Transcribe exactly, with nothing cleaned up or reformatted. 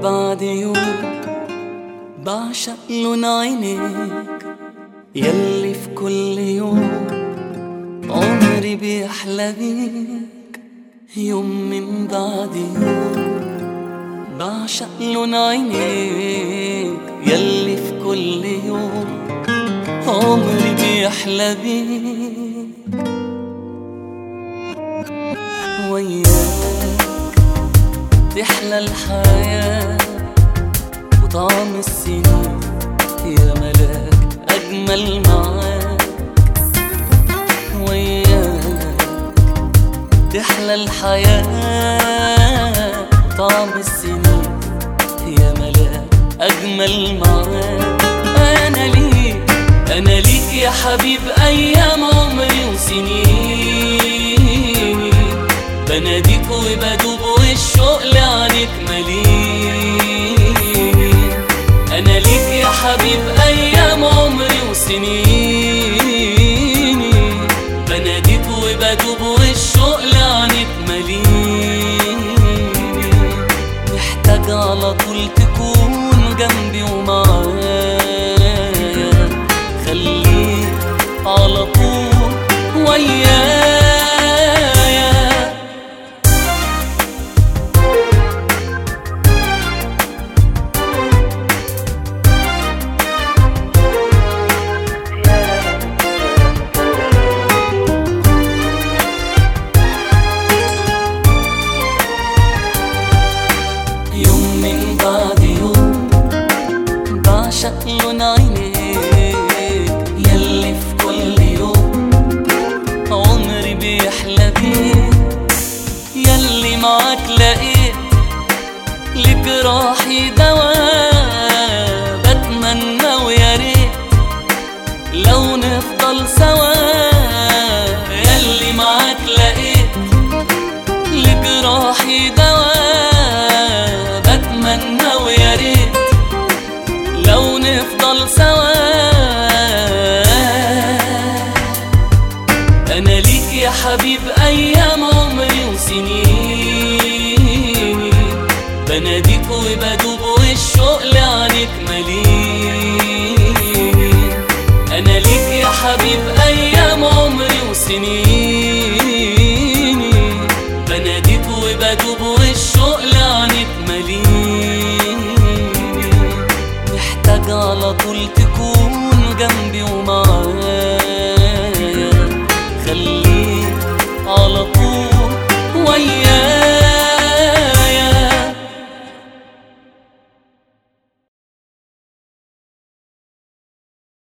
بعد يوم بعشق لون عينيك يلي في كل يوم عمري بيحلى بيك. يوم من بعد يوم بعشق لون عينيك يلي في كل يوم عمري بيحلى بيك. وياك تحلى الحياة وطعم السنين يا ملاك أجمل معاك. وياك تحلى الحياة طعم السنين يا ملاك أجمل معاك. أنا ليك أنا ليك يا حبيب أيام عمري وسنين بناديك وبدوب والشوق لعنك مليء. أنا ليك يا حبيب أيام عمري وسنين بناديك وبدوب والشوق لعنك مليء. محتاج على طول تكون جنبي ومعايا خليك على طول ويايا. بعد يوم بعشق لون عينيك يلي في كل يوم عمري بيحلى بيك. يلي معاك لقيت لجراحي دواء بتمنى ويا ريت لو نفضل سوا. يلي معاك لقيت لجراحي دواء بتمنى ويا ريت لو نفضل سوا. أنا ليك يا حبيب أيام عمري وسنين بناديك وبدوب والشوق لعنك مليء. أنا ليك يا حبيب أيام عمري وسنين بناديك وبدوب والشوق لعنك مليء. محتاج على طول تكون جنبي ومعايا